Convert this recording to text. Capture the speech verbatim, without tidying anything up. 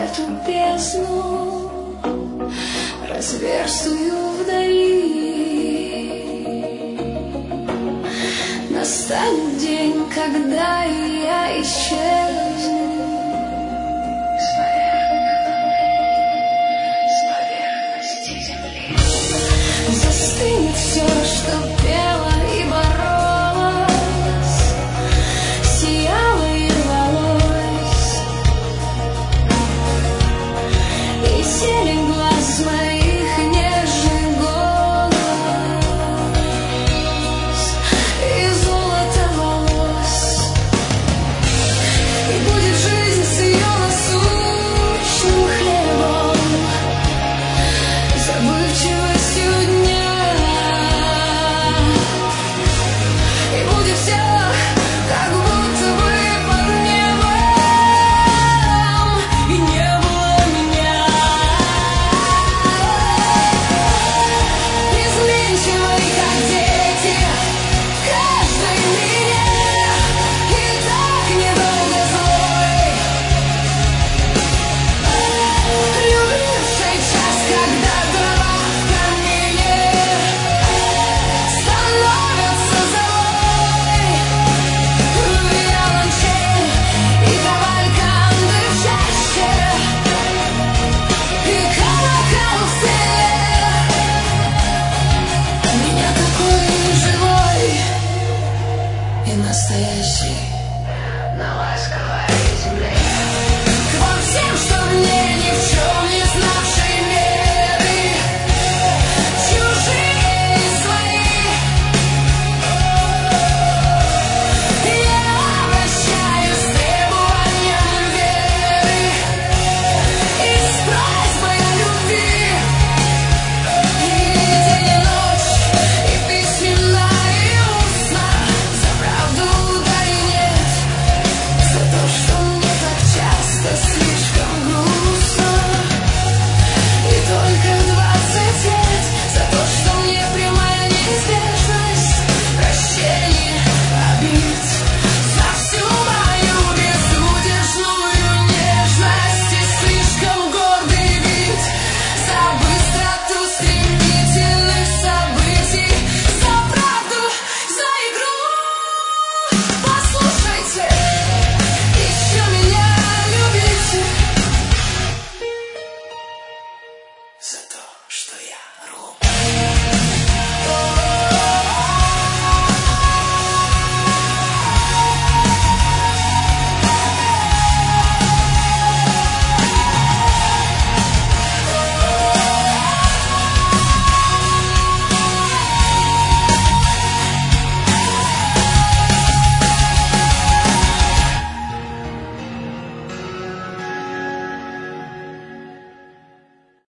эту бездну разверстую вдали. Настанет день, когда я исчезну с поверхности земли. Застынет все, что пело и боролось, сияло и рвалось, и зелень глаз моих, нежный голос, и золото волос. И будет жизнь с ее насущным хлебом, забывчивостью дня. И будет все, как будто бы под небом, и не было меня. Изменчивый, как дети, каждый мне, и так недолго злой. Любивший час, когда трава в камине становится золой. Виолончель и кавальканты в чаще, и колокол в селе. Меня такой живой и настоящий.